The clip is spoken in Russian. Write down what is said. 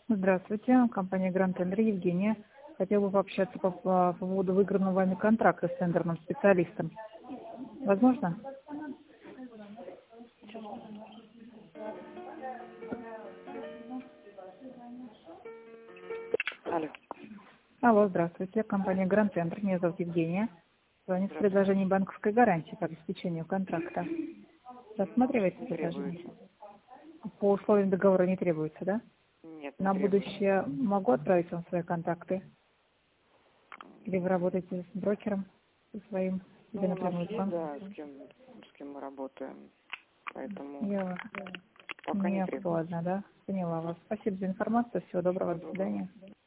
Здравствуйте, компания Grand Tender, Евгения. Хотела бы пообщаться по поводу выигранного вами контракта с тендерным специалистом. Возможно? Алло. Алло, здравствуйте, компания Grand Tender, меня зовут Евгения. Звонит с предложением банковской гарантии по обеспечению контракта. Рассматриваете предложение? По условиям договора не требуется, да? Нет, не На требуется. будущее могу отправить вам свои контакты? Или вы работаете с брокером со своим? Или Ну, у нас напрямую с есть, банком? да, с кем мы работаем. Поэтому Я пока не не требуется. актуально, да? Поняла вас. Спасибо за информацию. Всего доброго. До свидания.